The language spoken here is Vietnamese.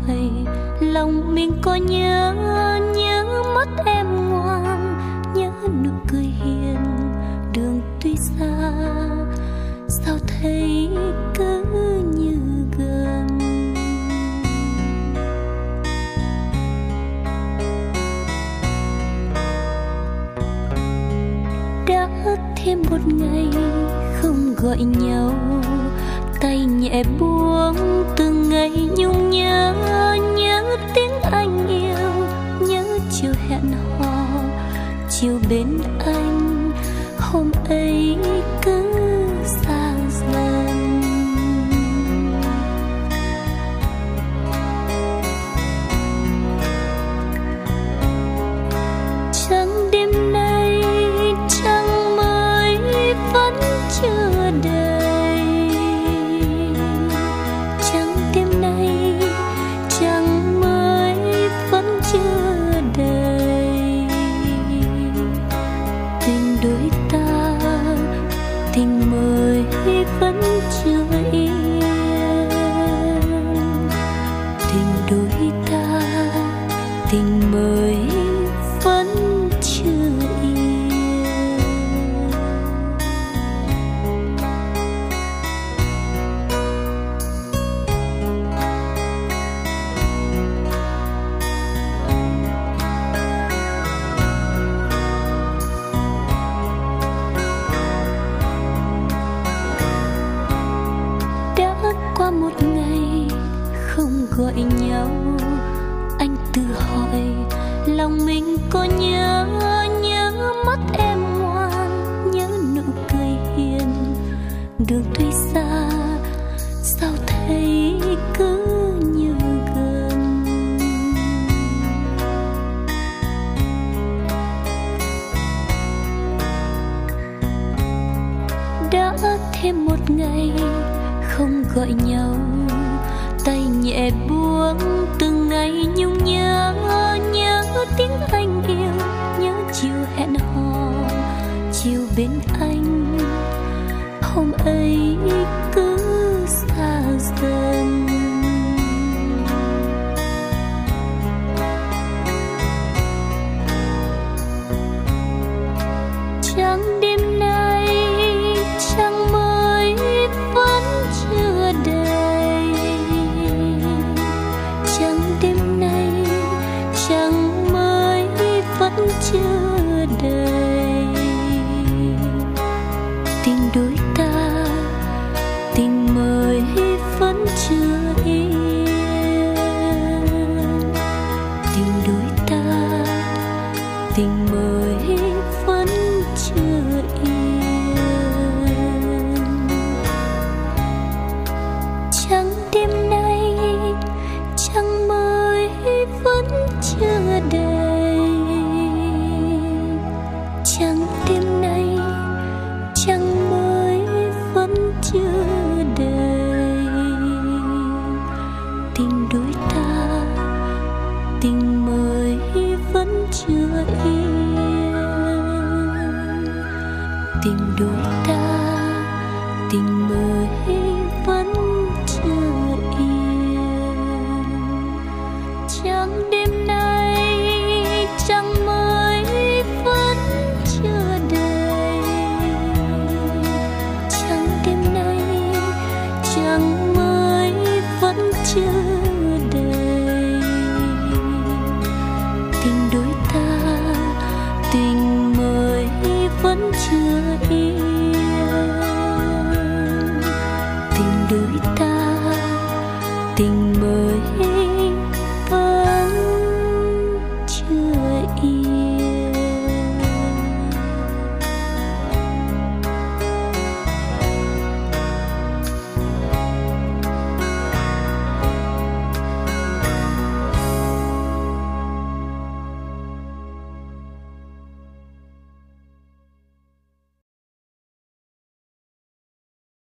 hỏi lòng mình có nhớ mắt em ngoan, nhớ nụ cười hiền. Đường tuy xa sao thấy cứ như gần. Đã thêm một ngày không gọi nhau, tay nhẹ buông từng ngày nhung nhớ tiếng anh yêu, nhớ chiều hẹn hò chiều bên anh, hôm ấy cứ xa dần. Chẳng đêm nay trăng mới vẫn chưa đầy, chẳng đêm nay trăng mới vẫn chưa đầy. Tình đôi ta tình mới vẫn chưa yên, tình đôi ta tình mới vẫn chưa yên. Đã qua một ngày không gọi nhau, anh tự hỏi lòng mình có nhớ mắt em ngoan, nhớ nụ cười hiền. Đường tuy xa sao thấy cứ như gần. Đã thêm một ngày không gọi nhau, tay nhẹ buông từng ngày nhung nhớ tiếng anh yêu, nhớ chiều hẹn hò chiều bên anh, hôm ấy cứ xa dần. Chẳng đêm nay trăng mới vẫn chưa đầy, chẳng đêm nay trăng mới vẫn chưa đầy. Tình đôi ta tình mới vẫn chưa yên, tình đôi ta tình mới vẫn chưa yên. Chẳng đêm nay trăng mới vẫn chưa đầy, chẳng đêm nay trăng mới vẫn chưa đầy. Tình đôi ta tình mới vẫn chưa yên, tình đôi